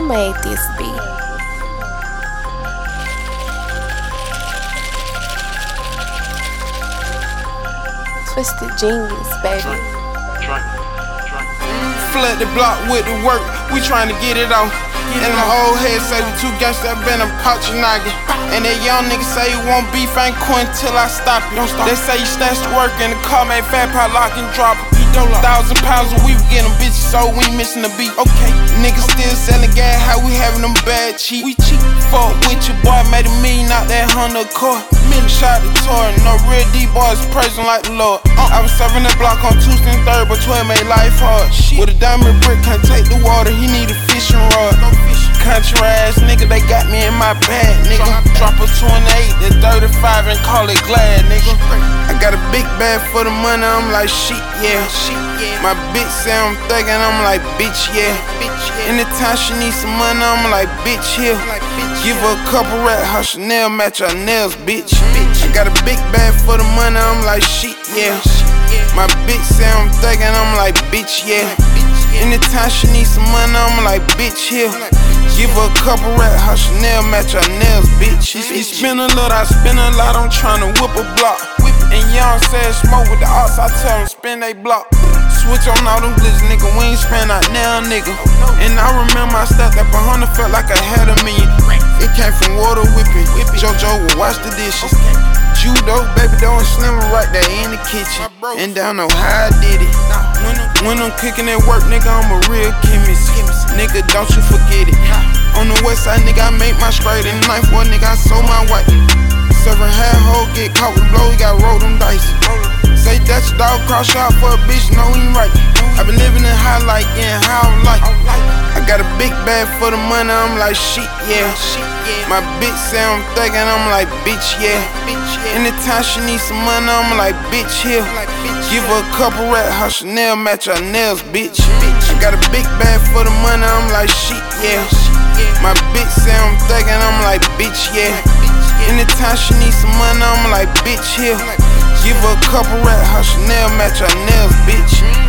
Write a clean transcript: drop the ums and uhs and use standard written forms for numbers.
Who made this beat? Twisted Genius, baby. Flood the block with the work, we tryna get it off. And the old head say we two gangsta, I been a Pachinagi. And that young nigga say he won't beef, ain't quitting till I stop it. They say you stashed the work in the car, made fat pot lock and drop it. 1,000 pounds a week, we get them bitches, so we ain't missing a beat. Okay, niggas still selling gas, how we having them bad cheap? We cheap. Fuck with your boy, made a million out that Honda car. Shot the tour, no real D-boys praising like the Lord. I was serving that block on Tuesday and 3rd, but 12 made life hard. With a diamond brick, can't take the water, he need a fishing rod. Country ass nigga, they got me in my bag, nigga. Drop a 28 to 35 and call it glad, nigga. I got a big bag for the money, I'm like shit, yeah. My bitch say I'm thuggin', I'm like bitch, yeah. Anytime she need some money, I'm like bitch, here. Give her a couple rat, her Chanel match her nails, bitch. I got a big bag for the money, I'm like shit, yeah. My bitch say I'm thuggin', I'm like bitch, yeah. Anytime she need some money, I'm like bitch, here. Give her a couple rat, her Chanel match her nails, bitch. He spin a lot, I spin a lot, I'm tryna whip a block. And young said smoke with the ops, I tell them spin they block. Switch on all them glitz, nigga, we ain't spend out now, nigga. And I remember I stepped up 100, felt like I had a million. It came from water whipping, JoJo would wash the dishes. Judo, baby, don't slim right there in the kitchen. And don't know how I did it. When I'm cooking at work, nigga, I'm a real chemist. Nigga, don't you forget it. On the west side, nigga, I make my straight and knife. One nigga, I sold my white. Serving half hoe, get caught with blow, he got roll them dice. Say that your dog cross out for a bitch, no he ain't right. I been living in high like, getting how I like. I got a big bag for the money, I'm like shit, yeah. My bitch say I'm thuggin', I'm like bitch, yeah. Anytime she need some money, I'm like bitch, here. Give her a couple rat, her Chanel match her nails, bitch. I got a big bag for the money, I'm like shit, yeah. My bitch say I'm thuggin', I'm like bitch, yeah. Anytime she need some money, I'm like bitch, here. Give her a couple rat, her Chanel match her nails, bitch.